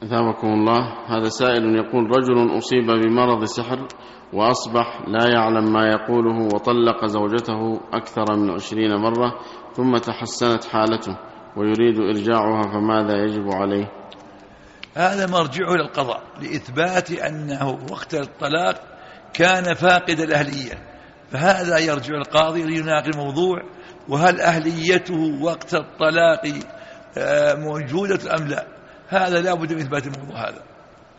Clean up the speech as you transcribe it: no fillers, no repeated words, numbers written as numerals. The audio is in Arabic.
أثابكم الله. هذا سائل يقول: رجل أصيب بمرض سحر وأصبح لا يعلم ما يقوله وطلق زوجته أكثر من 20 مرة ثم تحسنت حالته ويريد إرجاعها، فماذا يجب عليه؟ هذا مرجعه إلى القضاء لإثبات أنه وقت الطلاق كان فاقد الأهلية، فهذا يرجع القاضي ليناقش الموضوع، وهل أهليته وقت الطلاق موجودة أم لا. هذا لا بد من إثبات الموضوع هذا.